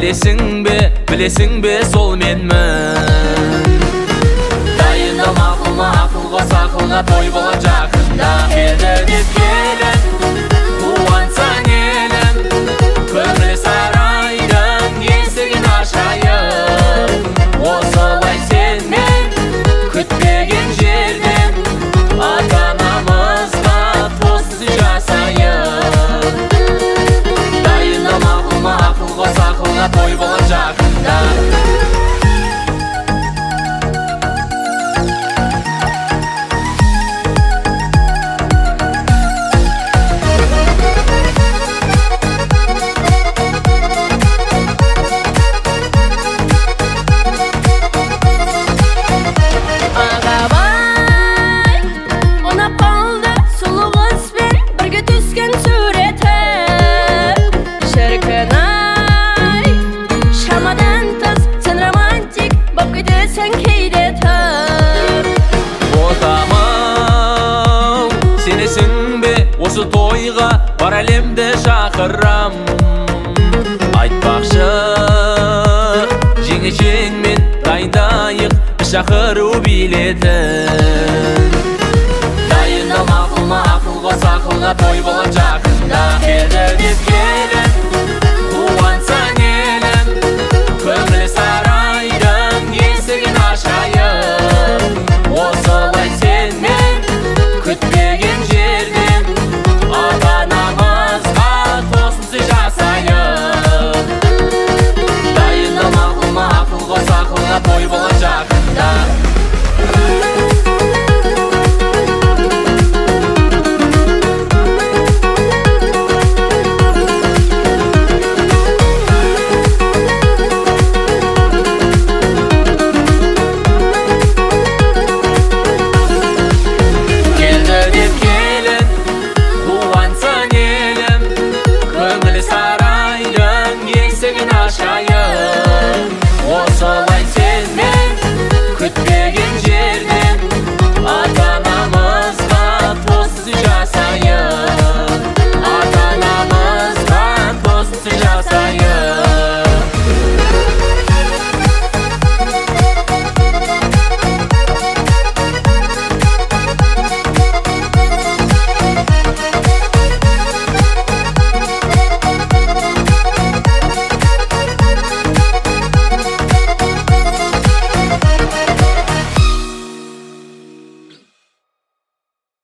Білесің бе сол менмін. Дайындал ақылма, ақыл қос ақылға, той болар жақында. Келді деп келін, қуансаң елім, көңіл сарайдың есігін ашайын. Осылай сенмен күтпеген жерден ата-анамызға тосын жасайын. Дайындал ақылма, ақыл қос ақылға, той болар жақында. Осы тойға бар әлемді шақырам. Айтпақшы жеңешеңмен дайындайық шақыру билетін. Дайындал ақылма, ақыл қос ақылға, той болар жақында. Келді деп келін, қуансаң елім, көңіл сарайдың есігін ашайын. Осылай сенмен күтпеген жерден ата-анамызға тосын жасайын. Дайындал ақылма, ақыл қос ақылға, той болар жақында. Келді деп келін, қуансаң елім, көңіл сарайдың есігін ашайын.